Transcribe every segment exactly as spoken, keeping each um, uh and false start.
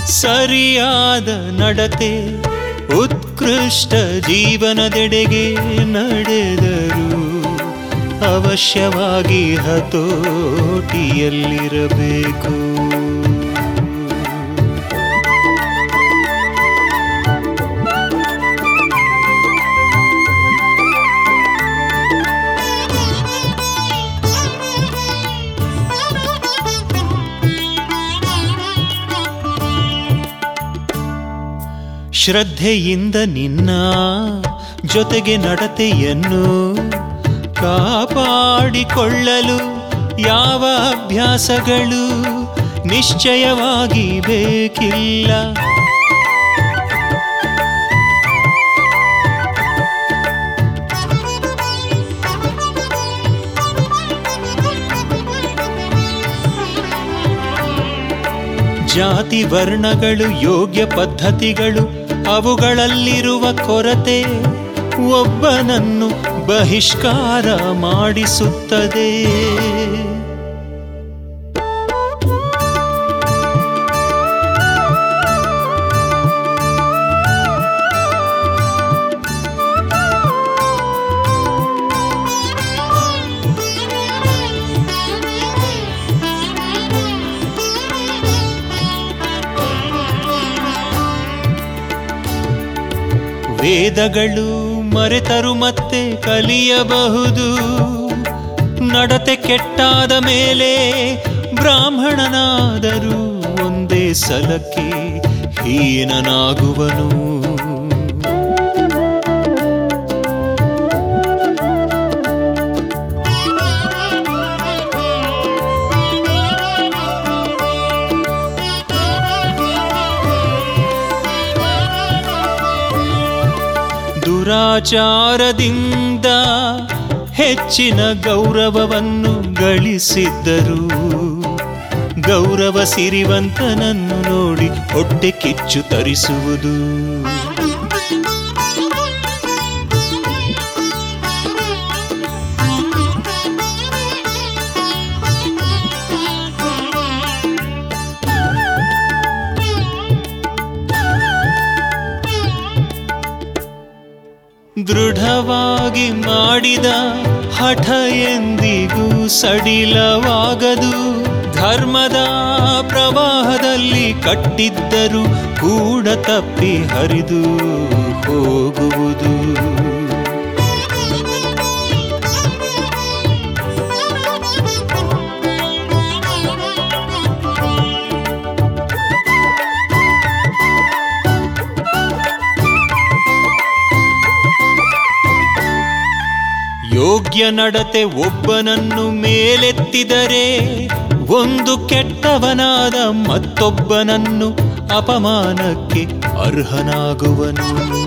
ಸರಿಯಾದ ನಡತೆ ಉತ್ಕೃಷ್ಟ ಜೀವನದೆಡೆಗೆ ನಡೆದರು ಅವಶ್ಯವಾಗಿ ಹತೋಟಿಯಲ್ಲಿರಬೇಕು. ಶ್ರದ್ಧೆಯಿಂದ ನಿನ್ನ ಜೊತೆಗೆ ನಡತೆಯನ್ನು ಕಾಪಾಡಿಕೊಳ್ಳಲು ಯಾವ ಅಭ್ಯಾಸಗಳು ನಿಶ್ಚಯವಾಗಿ ಬೇಕಿಲ್ಲ. ಜಾತಿ ವರ್ಣಗಳು ಯೋಗ್ಯ ಪದ್ಧತಿಗಳು ಅವುಗಳಲ್ಲಿರುವ ಕೊರತೆ ಒಬ್ಬನನ್ನು ಬಹಿಷ್ಕಾರ ಮಾಡಿಸುತ್ತದೆ. ವೇದಗಳು ಮರೆತರು ಮತ್ತೆ ಕಲಿಯಬಹುದು. ನಡತೆ ಕೆಟ್ಟಾದ ಮೇಲೆ ಬ್ರಾಹ್ಮಣನಾದರೂ ಒಂದೇ ಸಲಕ್ಕೆ ಹೀನನಾಗುವನು. ದುರಾಚಾರದಿಂದ ಹೆಚ್ಚಿನ ಗೌರವವನ್ನು ಗಳಿಸಿದ್ದರು ಗೌರವ ಸಿರಿವಂತನನ್ನು ನೋಡಿ ಹೊಟ್ಟೆ ಕಿಚ್ಚು ತರಿಸುವುದು. ದೃಢವಾಗಿ ಮಾಡಿದ ಹಠ ಎಂದಿಗೂ ಸಡಿಲವಾಗದು. ಧರ್ಮದ ಪ್ರವಾಹದಲ್ಲಿ ಕಟ್ಟಿದ್ದರೂ ಕೂಡ ತಪ್ಪಿ ಹರಿದು ಹೋಗುವುದು. ಯೋಗ್ಯ ನಡತೆ ಒಬ್ಬನನ್ನು ಮೇಲೆತ್ತಿದರೆ ಒಂದು ಕೆಟ್ಟವನಾದ ಮತ್ತೊಬ್ಬನನ್ನು ಅಪಮಾನಕ್ಕೆ ಅರ್ಹನಾಗುವನು.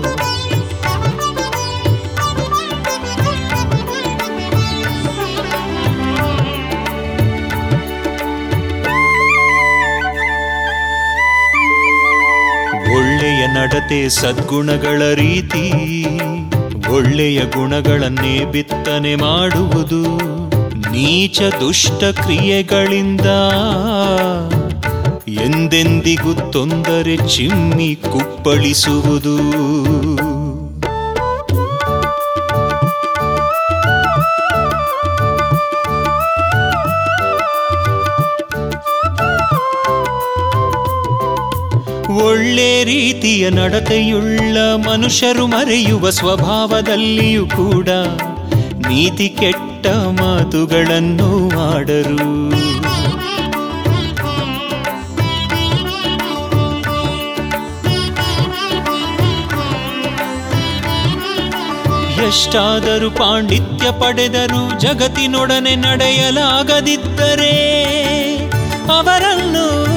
ಒಳ್ಳೆಯ ನಡತೆ ಸದ್ಗುಣಗಳ ರೀತಿ ಒಳ್ಳೆಯ ಗುಣಗಳನ್ನೇ ಬಿತ್ತನೆ ಮಾಡುವುದು. ನೀಚ ದುಷ್ಟ ಕ್ರಿಯೆಗಳಿಂದ ಎಂದೆಂದಿಗೂ ತೊಂದರೆ ಚಿಮ್ಮಿ ಕುಪ್ಪಳಿಸುವುದು. ಒಳ್ಳೆ ರೀತಿಯ ನಡತೆಯುಳ್ಳ ಮನುಷ್ಯರು ಮರೆಯುವ ಸ್ವಭಾವದಲ್ಲಿಯೂ ಕೂಡ ನೀತಿ ಕೆಟ್ಟ ಮಾತುಗಳನ್ನು ಆಡರು. ಎಷ್ಟಾದರೂ ಪಾಂಡಿತ್ಯ ಪಡೆದರೂ ಜಗತ್ತಿನೊಡನೆ ನಡೆಯಲಾಗದಿದ್ದರೆ ಅವರನ್ನು